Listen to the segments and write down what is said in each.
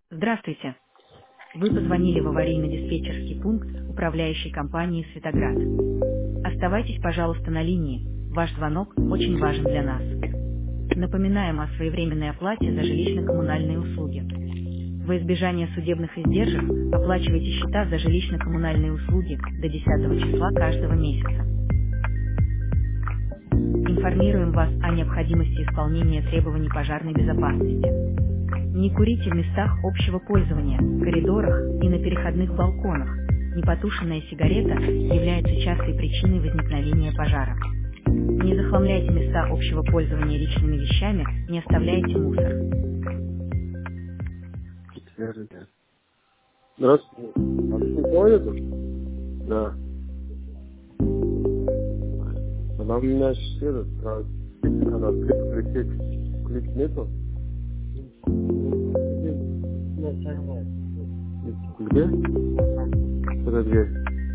Здравствуйте. Вы позвонили в аварийно-диспетчерский пункт управляющей компании «Светоград». Оставайтесь, пожалуйста, на линии. Ваш звонок очень важен для нас. Напоминаем о своевременной оплате за жилищно-коммунальные услуги. Во избежание судебных издержек оплачивайте счета за жилищно-коммунальные услуги до 10 числа каждого месяца. Информируем вас о необходимости исполнения требований пожарной безопасности. Не курите в местах общего пользования, коридорах и на переходных балконах. Непотушенная сигарета является частой причиной возникновения пожара. Не захламляйте места общего пользования личными вещами, не оставляйте мусор. Здравствуйте. А ты не понял? Да. Она у меня сейчас надо клик нету. Где? Это дверь.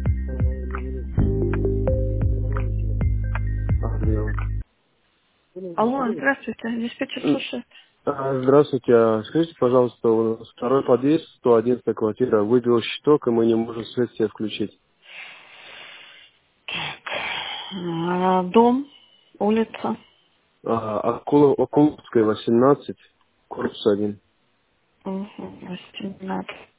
Где он? Алло, здравствуйте, диспетчер слушает. Здравствуйте. Скажите, пожалуйста, у нас второй подъезд, 111 квартира, выбил щиток, и мы не можем свет себе включить. Дом, улица. Акуловская, 18, корпус 1. 18.